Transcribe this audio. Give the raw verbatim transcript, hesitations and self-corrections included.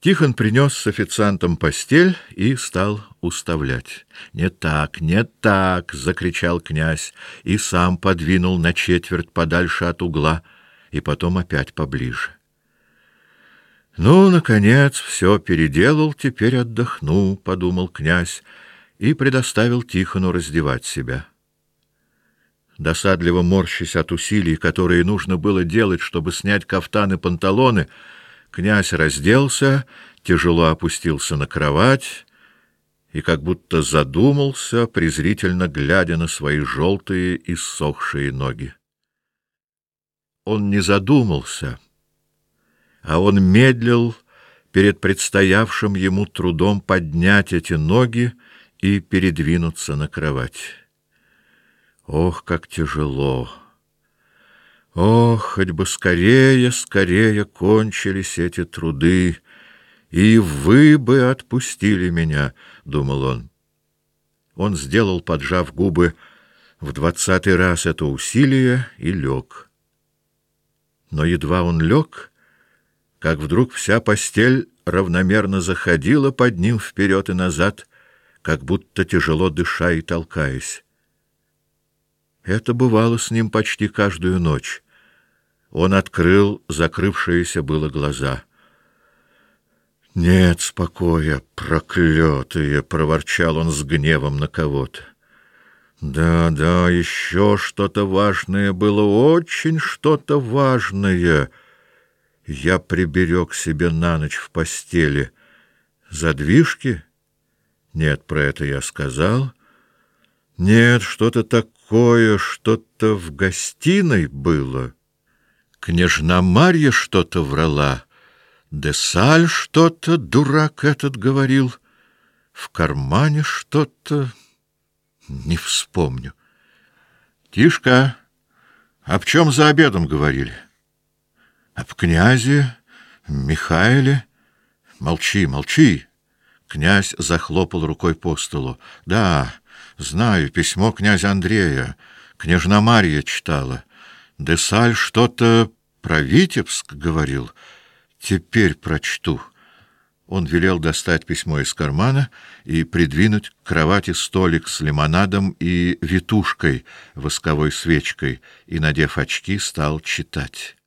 Тихон принес с официантом постель и стал уставлять. «Не так, не так!» — закричал князь и сам подвинул на четверть подальше от угла, и потом опять поближе. «Ну, наконец, все переделал, теперь отдохну», — подумал князь и предоставил Тихону раздевать себя. Досадливо морщась от усилий, которые нужно было делать, чтобы снять кафтан и панталоны, князь разделся, тяжело опустился на кровать и как будто задумался, презрительно глядя на свои желтые и ссохшие ноги. Он не задумался, а он медлил перед предстоявшим ему трудом поднять эти ноги и передвинуться на кровать. Ох, как тяжело! Ох, хоть бы скорее, скорее кончились эти труды, и вы бы отпустили меня, — думал он. Он сделал, поджав губы, в двадцатый раз это усилие и лег. Но едва он лег, как вдруг вся постель равномерно заходила под ним вперед и назад, как будто тяжело дыша и толкаясь. Это бывало с ним почти каждую ночь. Он открыл закрывшиеся было глаза. «Нет спокоя, проклятые!» — проворчал он с гневом на кого-то. «Да, да, еще что-то важное было, очень что-то важное. Я приберег себе на ночь в постели. Задвижки? Нет, про это я сказал. Нет, что-то такое, что-то в гостиной было. Княжна Марья что-то врала. Десаль что-то, дурак этот, говорил. В кармане что-то... Не вспомню. Тишка, об чем за обедом говорили? Об князе Михаиле? Молчи, молчи. Князь захлопал рукой по столу. Да, знаю, письмо князя Андрея. Княжна Марья читала. Десаль что-то про Витебск говорил. Теперь прочту. Он велел достать письмо из кармана и придвинуть к кровати столик с лимонадом и витушкой, восковой свечкой, и, надев очки, стал читать.